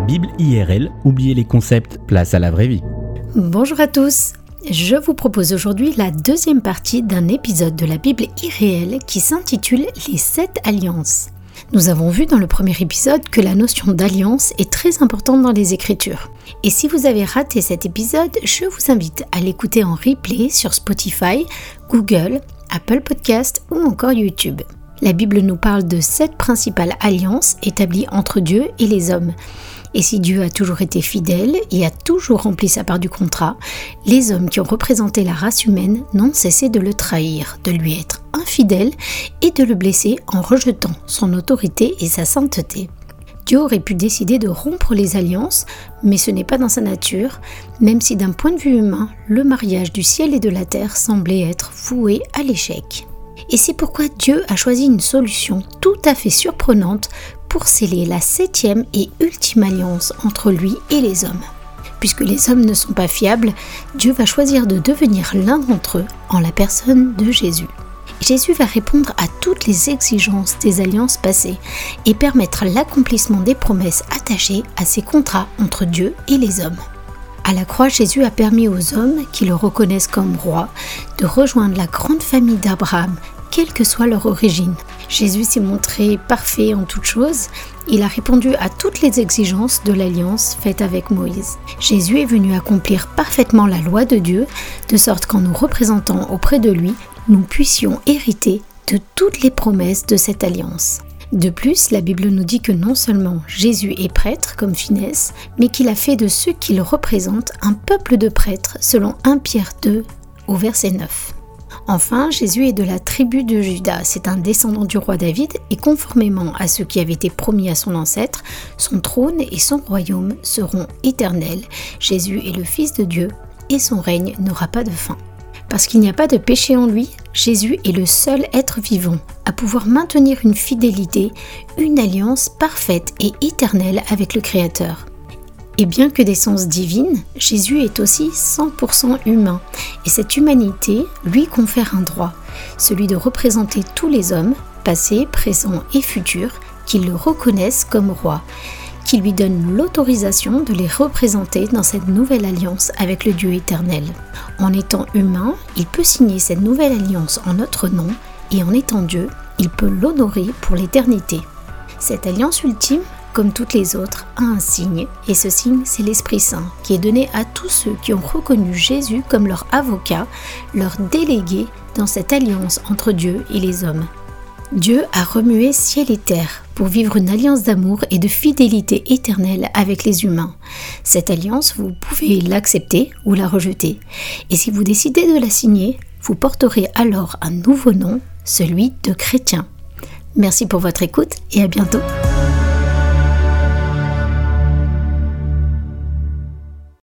Bible IRL, oubliez les concepts, place à la vraie vie. Bonjour à tous, je vous propose aujourd'hui la deuxième partie d'un épisode de la Bible IRL qui s'intitule « Les 7 alliances ». Nous avons vu dans le premier épisode que la notion d'alliance est très importante dans les Écritures. Et si vous avez raté cet épisode, je vous invite à l'écouter en replay sur Spotify, Google, Apple Podcast ou encore YouTube. La Bible nous parle de 7 principales alliances établies entre Dieu et les hommes. Et si Dieu a toujours été fidèle et a toujours rempli sa part du contrat, les hommes qui ont représenté la race humaine n'ont cessé de le trahir, de lui être infidèles et de le blesser en rejetant son autorité et sa sainteté. Dieu aurait pu décider de rompre les alliances, mais ce n'est pas dans sa nature, même si d'un point de vue humain, le mariage du ciel et de la terre semblait être voué à l'échec. Et c'est pourquoi Dieu a choisi une solution tout à fait surprenante pour sceller la 7e et ultime alliance entre lui et les hommes. Puisque les hommes ne sont pas fiables, Dieu va choisir de devenir l'un d'entre eux en la personne de Jésus. Jésus va répondre à toutes les exigences des alliances passées et permettre l'accomplissement des promesses attachées à ces contrats entre Dieu et les hommes. À la croix, Jésus a permis aux hommes qui le reconnaissent comme roi de rejoindre la grande famille d'Abraham, quelle que soit leur origine. Jésus s'est montré parfait en toutes choses. Il a répondu à toutes les exigences de l'alliance faite avec Moïse. Jésus est venu accomplir parfaitement la loi de Dieu, de sorte qu'en nous représentant auprès de lui, nous puissions hériter de toutes les promesses de cette alliance. De plus, la Bible nous dit que non seulement Jésus est prêtre comme Finesse, mais qu'il a fait de ceux qu'il représente un peuple de prêtres selon 1 Pierre 2 au verset 9. Enfin, Jésus est de la tribu de Juda, c'est un descendant du roi David et conformément à ce qui avait été promis à son ancêtre, son trône et son royaume seront éternels. Jésus est le Fils de Dieu et son règne n'aura pas de fin. Parce qu'il n'y a pas de péché en lui, Jésus est le seul être vivant à pouvoir maintenir une fidélité, une alliance parfaite et éternelle avec le Créateur. Et bien que d'essence divine, Jésus est aussi 100% humain. Et cette humanité lui confère un droit, celui de représenter tous les hommes, passés, présents et futurs, qui le reconnaissent comme roi, qui lui donnent l'autorisation de les représenter dans cette nouvelle alliance avec le Dieu éternel. En étant humain, il peut signer cette nouvelle alliance en notre nom, et en étant Dieu, il peut l'honorer pour l'éternité. Cette alliance ultime, comme toutes les autres, a un signe, et ce signe, c'est l'Esprit Saint, qui est donné à tous ceux qui ont reconnu Jésus comme leur avocat, leur délégué dans cette alliance entre Dieu et les hommes. Dieu a remué ciel et terre pour vivre une alliance d'amour et de fidélité éternelle avec les humains. Cette alliance, vous pouvez l'accepter ou la rejeter. Et si vous décidez de la signer, vous porterez alors un nouveau nom, celui de chrétien. Merci pour votre écoute et à bientôt.